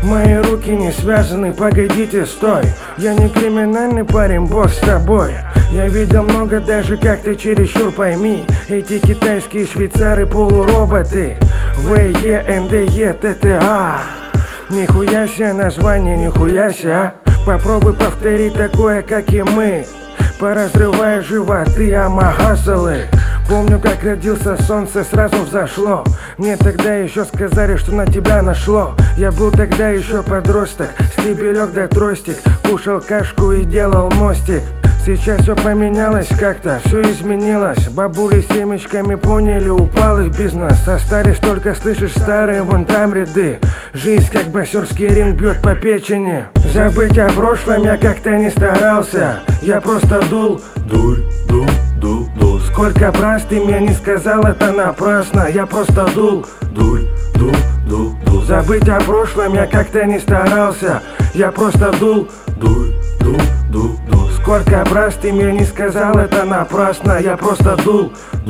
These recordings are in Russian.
Мои руки не связаны, погодите, стой. Я не криминальный парень, бог с тобой. Я видел много, даже как ты чересчур пойми. Эти китайские швейцары полуроботы. ВЕ, НДЕ, ТТА. Нихуя себе название, нихуя себе. Попробуй повторить такое, как и мы. Поразрывая животы, амагасалы. Помню, как родился, солнце сразу взошло. Мне тогда еще сказали, что на тебя нашло. Я был тогда еще подросток, стебелек да тростик. Кушал кашку и делал мостик. Сейчас все поменялось как-то, все изменилось. Бабули с семечками поняли, упал их бизнес. Остались только, слышишь, старые вон там ряды. Жизнь как боксерский ринг бьет по печени. Забыть о прошлом я как-то не старался. Я просто дул. Сколько раз ты мне не сказал, это напрасно. Я просто дул. Забыть о прошлом я как-то не старался. Я просто дул. Сколько раз ты мне не сказал, это напрасно. Я просто дул.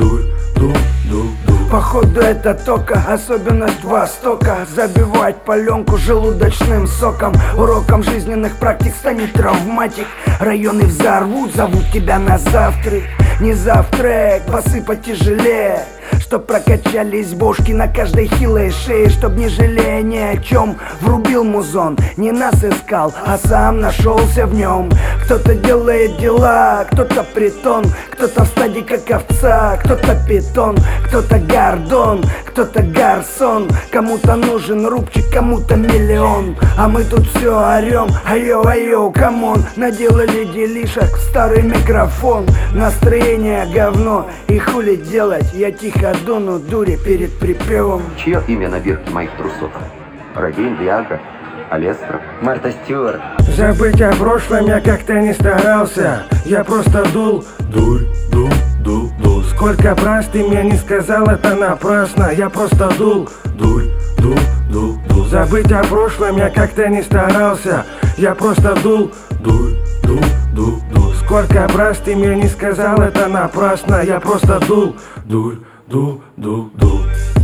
Походу это тока, особенность Востока. Забивать паленку желудочным соком. Уроком жизненных практик станет травматик. Районы взорвут, зовут тебя на завтрак. Не завтрак, посыпать тяжелее. Чтоб прокачались бошки на каждой хилой шее. Чтоб не жалея ни о чем, врубил музон. Не нас искал, а сам нашелся в нем. Кто-то делает дела, кто-то притон. Кто-то в стадии как овца, кто-то питон. Кто-то гордон, кто-то гарсон. Кому-то нужен рубчик, кому-то миллион. А мы тут все орем, айо-айо, камон. Наделали делишек в старый микрофон. Настроение говно, и хули делать? Я тихо дуну дури перед припевом. Чье имя на бирке моих трусов? Родин, Виагра, Алестра, Марта Стюарт. Забыть о прошлом я как-то не старался. Я просто дул. Сколько раз ты мне не сказал, это напрасно. Я просто дул. Забыть о прошлом я как-то не старался. Я просто дул. Сколько раз ты мне не сказал, это напрасно. Я просто дул.